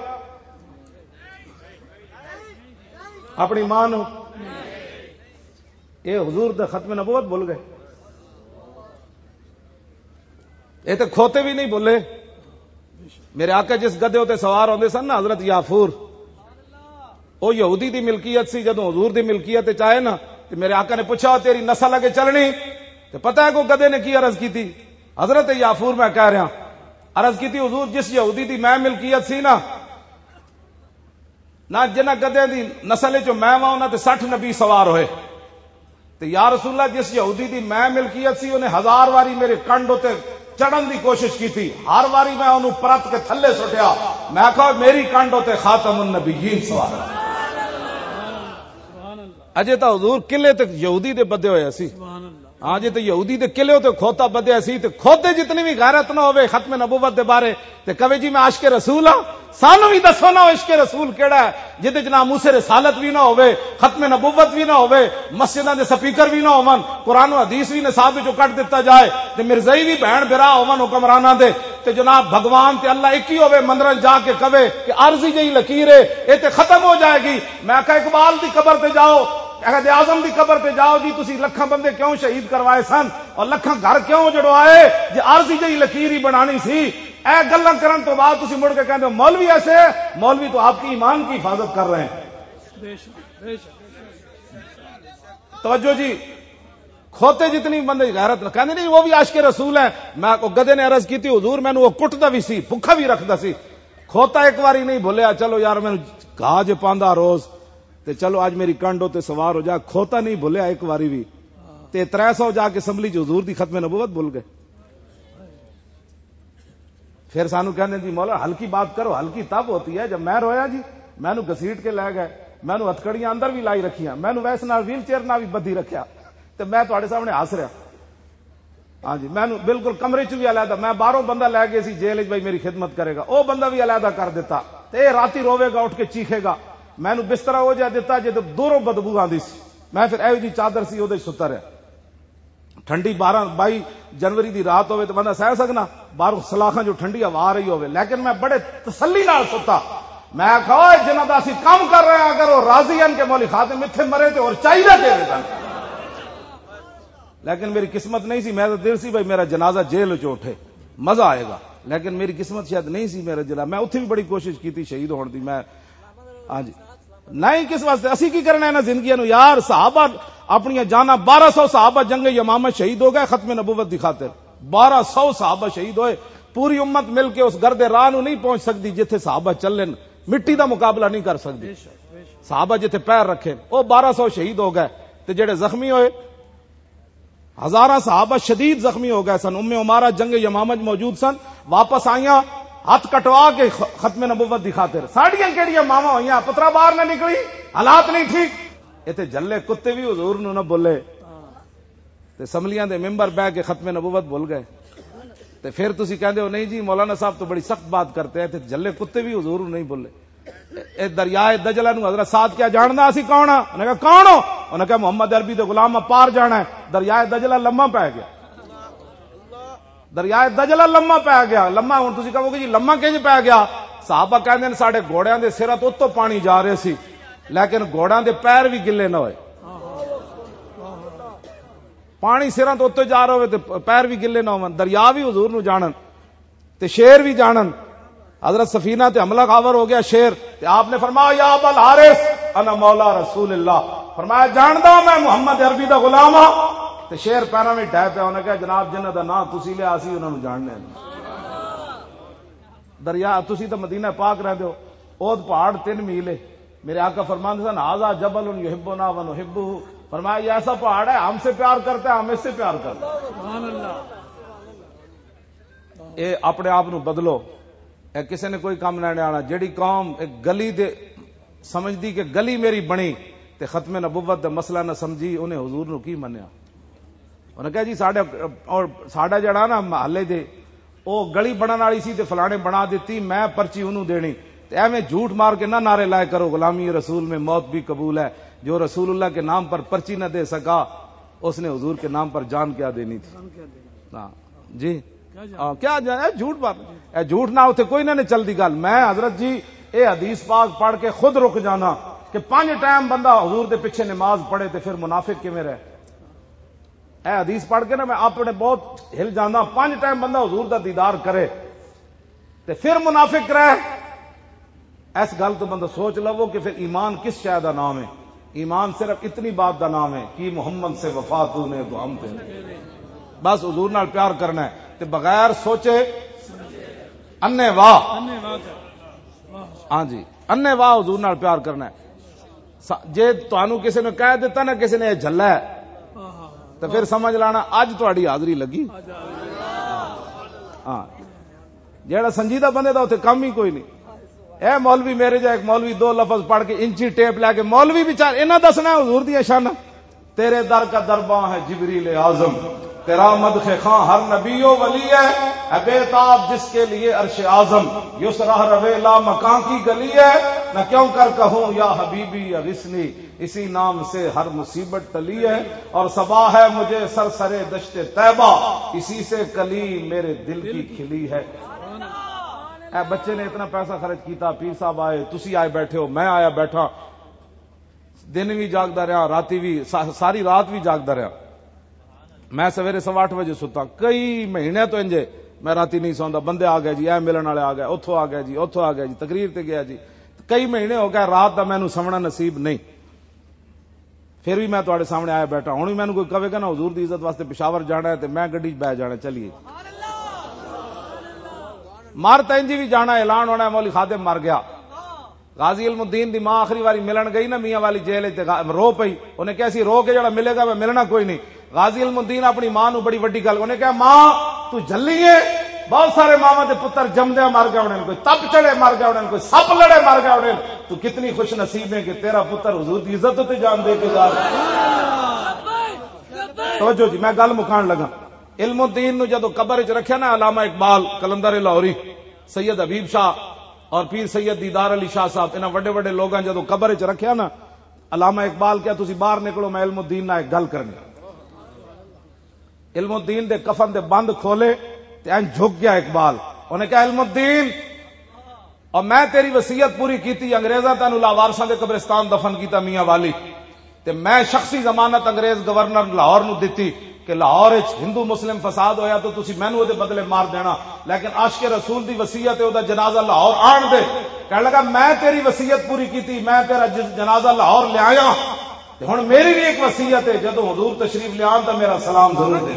اپنی ماں نو؟ اے حضور دا ختم نبوت بھول گئے. یہ تو کھوتے بھی نہیں بولے. میرے آقا جس گدے ہوتے سوار ہوندے سن نا حضرت یافور، وہ یہودی دی ملکیت سی. جدوں حضور دی ملکیت چاہے نا تو میرے آقا نے پوچھا تیری نسل اگے چلنی؟ تو پتہ ہے کو گدے نے کی عرض کی تھی؟ حضرت یافور میں کہہ رہا عرض کی تھی حضور جس یہودی دی میں ملکیت سی نا نہ جنہ گدے دی نسل جو میں وہاں انہاں تے سٹھ نبی سوار ہوئے. تو یا رسول اللہ جس یہودی دی میں ملکیت سی انہیں ہزار واری میرے کنڈ ہوتے چڑھن دی کوشش کی تھی، ہر واری میں انہوں پرت کے تھلے سٹیا. میں کہا میری کنڈ ہوتے خاتم النبیین سوار. اجے تو حضور قلعے تک یہودی دے بدے ہوئے سی. ہاں جی تو یہودی دے قلعے تے کھوتا بدیا سی تے کھوتے جتنی بھی غیرت نہ ہوئے ختم نبوت دے بارے تے کہے جی میں عاشق رسول ہاں. سانو بھی دسو نا عشق رسول کیڑا ہے جہدے چ ناموس رسالت بھی نہ ہوئے، ختم نبوت بھی نہ ہوئے، مسجداں دے سپیکر بھی نہ ہون، قرآن و حدیث بھی نصاب وچوں کٹ دتا جائے تے مرزائی بھی بہن بھرا ہون حکمراناں دے تے جناب بھگوان تے اللہ ایک ہی ہوئے مندرن جا کے کہے کہ عرضی جئی لکیر ہے اے تے ختم ہو جائے گی. میں کہا اقبال دی قبر تے جاؤ، قائد اعظم دی قبر تے جاؤ جی تسی لکھاں بندے کیوں شہید کروائے سن اور لکھاں گھر کیوں جڑوائے جی عارضی جی لکیر ہی بنانی سی. اے گلاں کرن تو بعد تسی مڑ کے کہندے ہو مولوی ایسے مولوی تو آپ کی ایمان کی حفاظت کر رہے ہیں. توجہ جی کھوتے جتنی بندے غیرت کہندے نہیں وہ بھی عاشق رسول ہیں. میں کو گدے نے عرض کی تھی حضور مینوں وہ کٹدا بھی سی بھکھا بھی رکھدا سی کھوتا ایک واری نہیں بھولیا چلو یار میں گھا ج پاندا روز تے چلو اج میری کنڈ تے سوار ہو جا کھوتا نہیں بھولیا ایک واری بھی تے تر سو جا کے اسمبلی چ حضور دی ختم نبوت بھول گئے. پھر سانو کہنے جی مولا ہلکی بات کرو ہلکی تب ہوتی ہے جب میں رویا جی مینوں گھسیٹ کے لے گئے مینوں ہتھکڑیاں اندر بھی لائی رکھیاں مینوں ویس نال ویل چیئر نال بھی بدھی رکھیا تے میں تواڈے سامنے ہس رہا. ہاں جی مینوں بالکل کمرے چ بھی علیحدہ میں باہروں بندہ لے گئے سی جیل وچ بھائی میری خدمت کرے گا او بندہ بھی علیحدہ کر دیتا تے راتی روے گا اٹھ کے چیخے گا. مینوں بستر ہو جا دیتا جے دوروں بدبو آندی سی میں پھر ایو جی چادر سی اودے ستا رہا. ٹھنڈی بارہ بائی جنوری دی رات ہوے تو بندہ سہ سکنا باہر سلاخاں جو ٹھنڈی ہوا آ رہی ہوے لیکن میں بڑے تسلی نال ستا. میں آکھا جنہاں دا اسی کام کر رہے ہیں اگر وہ راضی ہیں کہ مولی خاتم اتنے مرے تے اور چاہیے دے دے. لیکن میری قسمت نہیں سی میں تو دل سی بھائی میرا جنازہ جیل چ اٹھے مزہ آئے گا لیکن میری قسمت شاید نہیں سی میرا جلا میں اتنے بھی بڑی کوشش کی تھی شہید ہونے دی میں ہاں جی نہیں کس واسطے اسی کی کرنا ہے نا زندگی نو یار صحابہ اپنی جانا بارہ سو صحابہ جنگ یمامہ شہید ہو گئے ختم نبوت دی خاطر بارہ سو صحابہ شہید ہوئے. پوری امت مل کے اس گرد راہ نو نہیں پہنچ سکتی جتھے صحابہ چلن مٹی دا مقابلہ نہیں کر سکتی. صحابہ جتھے پیر رکھے وہ بارہ سو شہید ہو گئے تے جڑے زخمی ہوئے ہزاراں صحابہ شدید زخمی ہو گئے سن. ام عمارہ جنگ یمامہ موجود سن واپس آئیاں ہاتھ کٹوا کے ختم نبوت دی خاطر ساڑیاں کیڑیاں ماواں ہوئیاں پترا باہر نہ نکلی حالات نہیں ٹھیک ایتھے جلے کتے بھی حضور نو نہ بولے تے اسمبلیاں دے ممبر بہ کے ختم نبوت بھول گئے تے پھر تسی کہندے ہو نہیں جی مولانا صاحب تو بڑی سخت بات کرتے ہیں تے جلے کتے بھی حضور نو نہیں بولے. اے دریائے دجلہ نو حضرت سعد کیا جاندا اسی کون ہاں انہاں کہا کون ہو انہاں نے کہا محمد عربی دے غلام پار جانا ہے. دریائے دجلہ لمما پے گیا دریائے دجلہ لمما پے گیا لمما ہن تسی کہو گے جی لمما کینج پے گیا صحابہ کہندے نے ساڈے گھوڑیاں دے سراں تو اتوں پانی جا رہے سی لیکن گھوڑیاں دے پیر بھی گلے نہ ہوئے پانی سراں تو اتوں جا رہا ہوئے تے پیر بھی گلے نہ ہون دریا بھی حضور نو جانن تے شیر بھی جانن. حضرت سفینہ تے حملہ خاور ہو گیا شیر تے آپ نے فرمایا یا ابا الحارث انا مولا رسول اللہ فرمایا جاندا میں محمد عربی دا غلام ہاں تے شیر پیراں وچ ڈھے پیا انہاں کہا جناب جنہاں دا نام تسی لیا اسی انہاں نو جاننے دریا تسی تے مدینہ پاک رہندے ہو اود پہاڑ تین میل ہے میرے آقا فرماندے سن ھذا جبل یحبنا ونحبہ فرمایا یہ ایسا پہاڑ ہے ہم سے پیار کرتے ہیں ہم اس سے پیار کرتے ہیں. سبحان اللہ. اے اپنے آپ نو بدلو اے کسی نے کوئی کام نہ آنا جیڑی قوم ایک گلی دے سمجھ دی کہ گلی میری بنی تے ختم نبوت دا مسئلہ نہ سمجھی انہیں حضور نو کی منیا. انہیں کہا جی ساڈا اور ساڈا جڑا نا محلے دے او گلی بنن والی سی تے فلانے بنا دیتی میں پرچی انہوں دینی تے ایویں جھوٹ مار کے نہ نعرے لائے کرو غلامی رسول میں موت بھی قبول ہے. جو رسول اللہ کے نام پر پرچی نہ دے سکا اس نے حضور کے نام پر جان کیا دینی تھی. ہاں جی کیا جانا جھوٹ بات اے جھوٹ نہ ہوتے کوئی نہ چل دی گل. میں حضرت جی اے حدیث پاک پڑھ کے خود رک جانا کہ پانچ ٹائم بندہ حضور دے پیچھے نماز پڑھے تے پھر منافق کیویں رہے. اے حدیث پڑھ کے نا میں اپنے بہت ہل جانا پانچ ٹائم بندہ حضور دا دیدار کرے تے پھر منافق رہے. اس گل تو بندہ سوچ لو کہ پھر ایمان کس شے دا نام ہے. ایمان صرف اتنی بات دا نام ہے کہ محمد سے وفا تو نے تو ہم تے بس حضور نال پیار کرنا ہے تے بغیر سوچے انے واہ ہاں جی انے واہ حضور نال پیار کرنا ہے. جے تانوں کسی نے کہہ دیتا نا کسی نے جھلا ہے تو پھر سمجھ لانا اج تہاڈی حاضری لگی. ہاں جیڑا سنجیدہ بندے دا اوتھے کم ہی کوئی نہیں. اے مولوی میرے جا ایک مولوی دو لفظ پڑھ کے انچی ٹیپ لے کے مولوی بیچارے انہاں دسنا ہے حضور دی شان تیرے در کا درباں ہے جبریل اعظم تیرا مدح خاں ہر نبی و ولی ہے اے بے تاب جس کے لیے عرش اعظم یسرا روے لا مکان کی گلی ہے نہ کیوں کر کہوں یا حبیبی یا غسنی اسی نام سے ہر مصیبت ٹلی ہے اور صبا ہے مجھے سرسرے دشت طیبہ اسی سے کلی میرے دل کی کھلی ہے. اے بچے نے اتنا پیسہ خرچ کیتا پیر صاحب آئے تسی آئے بیٹھے ہو میں آیا بیٹھا دن بھی جاگتا رہا، راتی بھی، ساری رات بھی جاگتا رہا. میں سویرے سوا اٹھ بجے ستا، کئی مہینے تو انجے میں راتی نہیں سوندا، بندے آ گئے جی، اے ملن والے آ گئے، اتوں آ گئے جی، اتوں آ گئے جی، تقریر تے گیا جی، کئی مہینے ہو گئے رات دا مینوں سمنا نصیب نہیں. پھر بھی میں تواڈے سامنے آیا بیٹھا. ہن بھی مینوں کوئی کہے گا نا حضور دی عزت واسطے پشاور جانا ہے تے میں گڈی وچ بیٹھ جانا، چلیے مار تینجی بھی جانا، اعلان ہونا ہے مولوی خادم مر گیا. غازی علم الدین دی ماں آخری واری ملن گئی نا میاں والی جیل تے رو پئی، انہیں کہا سی رو کے جڑا ملے گا میں ملنا کوئی نہیں. غازی علم الدین اپنی ماں نو بڑی وڈی گل، انہیں کہا ماں تو جلی ہے، بہت سارے ماما دے پتر جمدے مر گئے انہیں، کوئی تپ چڑے مر گئے انہیں، کوئی سپ لڑے مر گئے انہیں، تو کتنی خوش نصیب ہے کہ تیرا پتر حضور دی عزت تے جان دے کے جا رہا. توجہ جی، میں گل مکان لگا. علم الدین نو جدو قبر وچ رکھیا نا علامہ اقبال، کلندر لاہوری، سید حبیب شاہ اور پیر سید دیدار علی شاہ صاحب، انہاں وڈے وڈے لوگاں جدو قبر وچ رکھیا نا، علامہ اقبال کیا تسی باہر نکلو، میں علم الدین نال ایک گل کرنی. علم الدین دے کفن دے بند کھولے تے این جھک گیا اقبال. انہیں کہا علم الدین، اور میں تیری وصیت پوری کیتی، انگریزاں تینوں لاوارساں دے قبرستان دفن کیتا میاں والی، تے میں شخصی ضمانت انگریز گورنر لاہور نو دتی کہ لاہور وچ ہندو مسلم فساد ہویا تو تسی مینوں او دے بدلے مار دینا، لیکن عاشق رسول دی وصیت ہے او دا جنازہ لاہور آن دے. کہنے لگا میں تیری وصیت پوری کیتی، میں تیرا جنازہ لاہور لے آیا، ہن میری بھی ایک وصیت ہے، جدو حضور تشریف لے آن تو میرا سلام ضرور دے.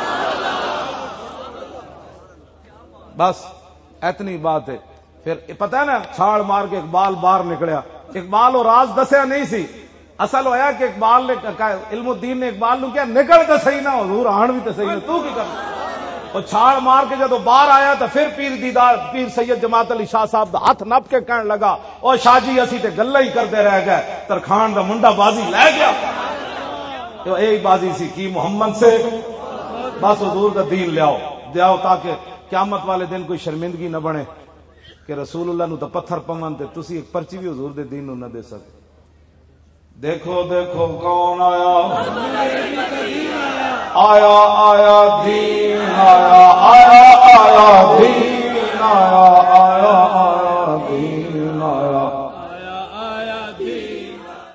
بس اتنی بات ہے. پھر پتہ ہے نا چھاڑ مار کے اقبال باہر نکلیا. اقبال اور راز دسیا نہیں سی، اصل ہویا کہ اقبال نے علم الدین نے اقبال نو کیا نکل تو صحیح نہ حضور آن بھی تو صحیح نہ، تو کی کرنا. اور چھاڑ مار کے جدو باہر آیا تو پھر پیر دیدار پیر سید جماعت علی شاہ صاحب دا ہاتھ نپ کے کہنے لگا او شاہ جی اسی تے گلاں ہی کرتے رہ گئے، ترخان دا منڈا بازی لے گیا. تو یہی بازی سی کی محمد سے، بس حضور دا دین لیاؤ دیاؤ تاکہ قیامت والے دن کوئی شرمندگی نہ بنے کہ رسول اللہ نو تو پتھر پون تے تسی ایک پرچی بھی حضور دے دین نو نہ دے سکتے. دیکھو دیکھو کون آیا آیا آیا